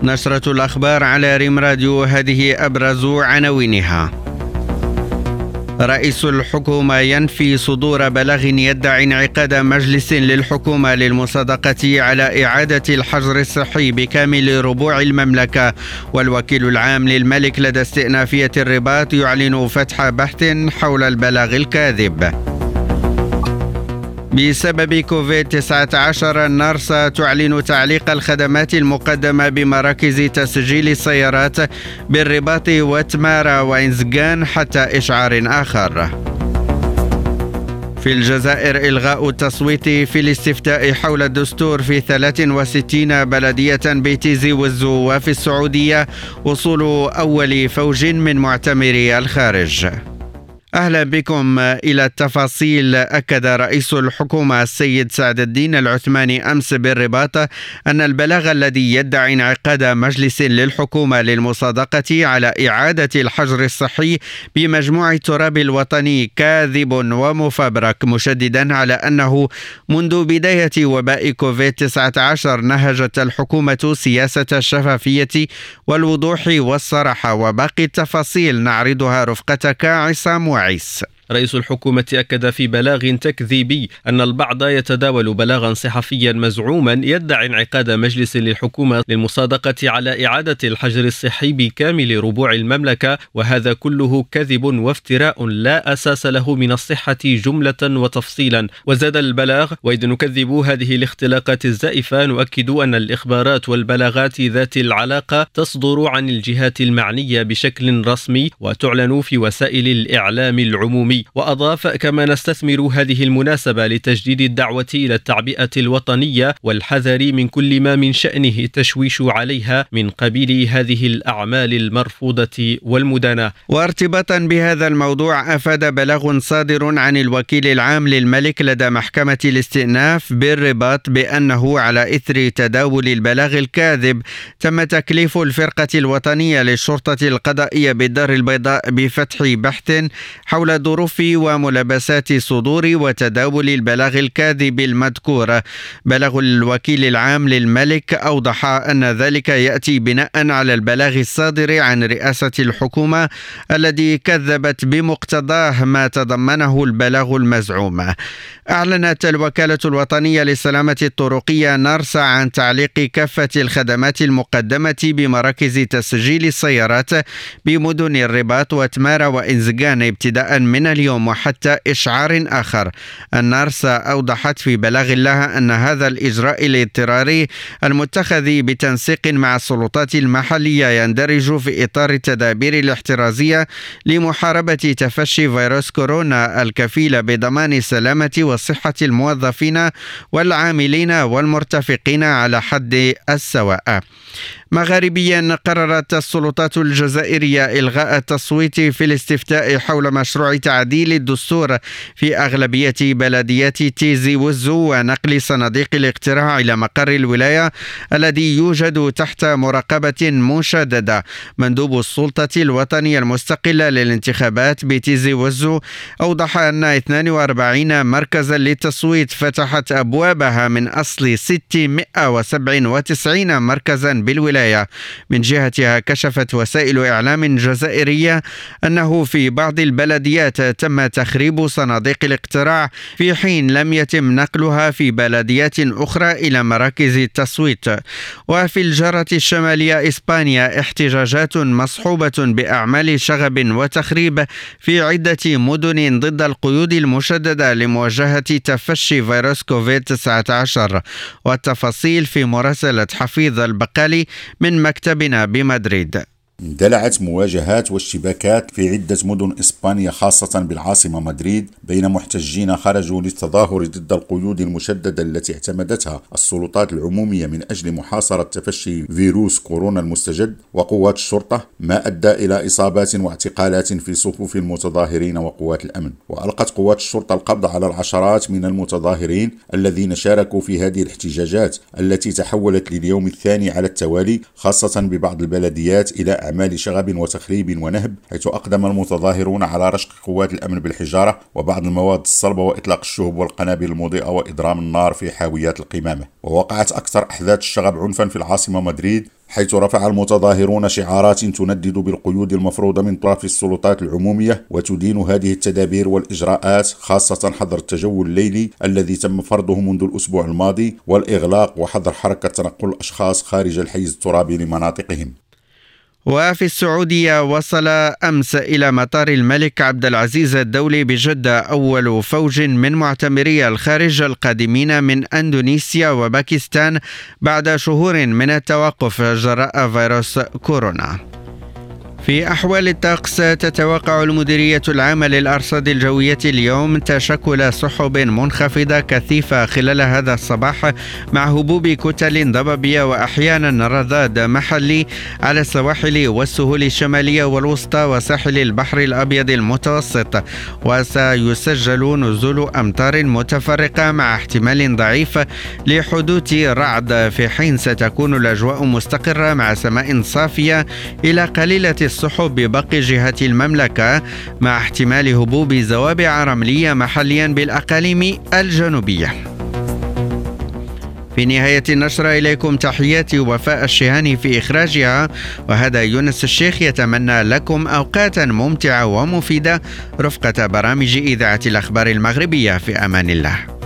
نشرة الأخبار على ريم راديو، هذه أبرز عناوينها. رئيس الحكومة ينفي صدور بلاغ يدعي انعقاد مجلس للحكومة للمصادقة على إعادة الحجر الصحي بكامل ربوع المملكة. والوكيل العام للملك لدى استئنافية الرباط يعلن فتح بحث حول البلاغ الكاذب. بسبب كوفيد-19 النارسا تعلن تعليق الخدمات المقدمة بمراكز تسجيل السيارات بالرباط وتمارا وإنزغان حتى إشعار آخر. في الجزائر إلغاء التصويت في الاستفتاء حول الدستور في 63 بلدية بتيزي وزو. وفي السعودية وصول أول فوج من معتمري الخارج. أهلا بكم إلى التفاصيل. أكد رئيس الحكومة السيد سعد الدين العثماني أمس بالرباط أن البلاغ الذي يدعي انعقاد مجلس للحكومة للمصادقة على إعادة الحجر الصحي بمجموع التراب الوطني كاذب ومفبرك، مشددا على أنه منذ بداية وباء كوفيد-19 نهجت الحكومة سياسة الشفافية والوضوح والصراحة. وباقي التفاصيل نعرضها رفقتك عصام. رئيس الحكومة أكد في بلاغ تكذيبي أن البعض يتداول بلاغا صحفيا مزعوما يدعي انعقاد مجلس للحكومة للمصادقة على إعادة الحجر الصحي بكامل ربوع المملكة، وهذا كله كذب وافتراء لا أساس له من الصحة جملة وتفصيلا. وزاد البلاغ: وإذ نكذب هذه الاختلاقات الزائفة نؤكد أن الإخبارات والبلاغات ذات العلاقة تصدر عن الجهات المعنية بشكل رسمي وتعلن في وسائل الإعلام العمومي. وأضاف: كما نستثمر هذه المناسبة لتجديد الدعوة إلى التعبئة الوطنية والحذر من كل ما من شأنه التشويش عليها من قبيل هذه الأعمال المرفوضة والمدانة. وارتباطا بهذا الموضوع، أفاد بلاغ صادر عن الوكيل العام للملك لدى محكمة الاستئناف بالرباط بأنه على إثر تداول البلاغ الكاذب تم تكليف الفرقة الوطنية للشرطة القضائية بالدار البيضاء بفتح بحث حول ظروف وملابسات صدور وتداول البلاغ الكاذب المذكور. بلاغ الوكيل العام للملك أوضح أن ذلك يأتي بناء على البلاغ الصادر عن رئاسة الحكومة الذي كذبت بمقتضاه ما تضمنه البلاغ المزعوم. أعلنت الوكالة الوطنية للسلامة الطرقية نارسا عن تعليق كافة الخدمات المقدمة بمراكز تسجيل السيارات بمدن الرباط وتمارا وإنزغان ابتداء من اليوم وحتى إشعار آخر. النارسا أوضحت في بلاغ لها أن هذا الإجراء الاضطراري المتخذ بتنسيق مع السلطات المحلية يندرج في إطار التدابير الاحترازية لمحاربة تفشي فيروس كورونا الكفيلة بضمان سلامة وصحة الموظفين والعاملين والمرتفقين على حد السواء. مغاربيا، قررت السلطات الجزائرية إلغاء التصويت في الاستفتاء حول مشروع تعديل الدستور في أغلبية بلديات تيزي وزو ونقل صناديق الاقتراع إلى مقر الولاية الذي يوجد تحت مراقبة مشددة. مندوب السلطة الوطنية المستقلة للانتخابات بتيزي وزو أوضح أن 42 مركزا للتصويت فتحت أبوابها من أصل 697 مركزا بالولاية. من جهتها كشفت وسائل إعلام جزائرية أنه في بعض البلديات تم تخريب صناديق الاقتراع في حين لم يتم نقلها في بلديات أخرى إلى مراكز التصويت. وفي الجارة الشمالية إسبانيا، احتجاجات مصحوبة بأعمال شغب وتخريب في عدة مدن ضد القيود المشددة لمواجهة تفشي فيروس كوفيد-19. والتفاصيل في مراسلة حفيظ البقالي من مكتبنا بمدريد. اندلعت مواجهات واشتباكات في عدة مدن إسبانيا خاصة بالعاصمة مدريد بين محتجين خرجوا للتظاهر ضد القيود المشددة التي اعتمدتها السلطات العمومية من أجل محاصرة تفشي فيروس كورونا المستجد وقوات الشرطة، ما أدى إلى إصابات واعتقالات في صفوف المتظاهرين وقوات الأمن. وألقت قوات الشرطة القبض على العشرات من المتظاهرين الذين شاركوا في هذه الاحتجاجات التي تحولت لليوم الثاني على التوالي، خاصة ببعض البلديات إلى أعمال شغب وتخريب ونهب، حيث أقدم المتظاهرون على رشق قوات الأمن بالحجارة وبعض المواد الصلبة وإطلاق الشهب والقنابل المضيئة وإضرام النار في حاويات القمامة. ووقعت أكثر أحداث الشغب عنفا في العاصمة مدريد، حيث رفع المتظاهرون شعارات تندد بالقيود المفروضة من طرف السلطات العمومية وتدين هذه التدابير والإجراءات، خاصة حظر التجول الليلي الذي تم فرضه منذ الأسبوع الماضي والإغلاق وحظر حركة تنقل الأشخاص خارج الحيز الترابي لمناطقهم. وفي السعودية وصل أمس إلى مطار الملك عبد العزيز الدولي بجدة أول فوج من معتمري الخارج القادمين من أندونيسيا وباكستان بعد شهور من التوقف جراء فيروس كورونا. في أحوال الطقس، تتوقع المديرية العامة للأرصاد الجوية اليوم تشكل سحب منخفضة كثيفة خلال هذا الصباح مع هبوب كتل ضبابية وأحيانا رذاذ محلي على السواحل والسهول الشمالية والوسطى وساحل البحر الأبيض المتوسط، وسيسجل نزول أمطار متفرقة مع احتمال ضعيف لحدوث رعد، في حين ستكون الأجواء مستقرة مع سماء صافية إلى قليلة السحب بباقي جهات المملكة مع احتمال هبوب زوابع رملية محليا بالأقاليم الجنوبية. في نهاية النشرة إليكم تحياتي وفاء الشهاني في إخراجها، وهذا يونس الشيخ يتمنى لكم أوقاتا ممتعة ومفيدة رفقة برامج إذاعة الأخبار المغربية. في أمان الله.